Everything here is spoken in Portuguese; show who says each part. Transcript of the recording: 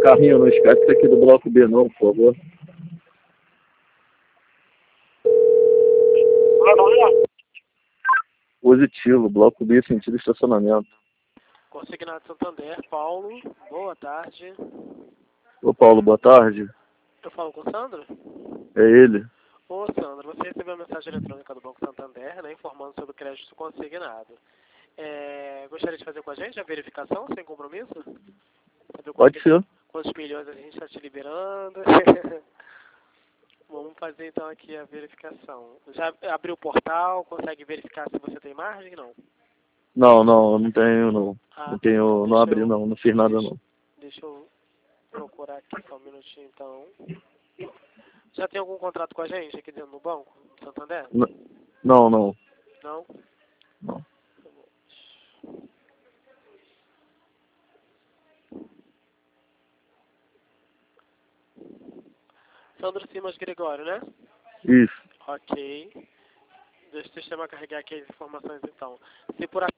Speaker 1: Carrinho, não esquece isso aqui do bloco B não, por favor. Positivo, bloco B, sentido estacionamento.
Speaker 2: Consignado Santander, Paulo, boa tarde.
Speaker 1: Ô Paulo, boa tarde.
Speaker 2: Eu falo com o Sandro?
Speaker 1: É ele.
Speaker 2: Ô Sandro, você recebeu a mensagem eletrônica do Banco Santander, né, informando sobre o crédito consignado. Gostaria de fazer com a gente a verificação, sem compromisso? Saber
Speaker 1: Pode ser.
Speaker 2: quantos milhões a gente está te liberando. Vamos fazer então aqui a verificação. Já abriu o portal, consegue verificar se você tem margem? Não.
Speaker 1: Não tenho não.
Speaker 2: Ah,
Speaker 1: Não tenho,
Speaker 2: então
Speaker 1: não abri não fiz nada não.
Speaker 2: Deixa eu procurar aqui só um minutinho então. Já tem algum contrato com a gente aqui dentro do banco, Santander?
Speaker 1: Não.
Speaker 2: Não?
Speaker 1: Não.
Speaker 2: Sandro Simas Gregório, né?
Speaker 1: Isso.
Speaker 2: Ok. Deixa o sistema carregar aqui as informações então. Se por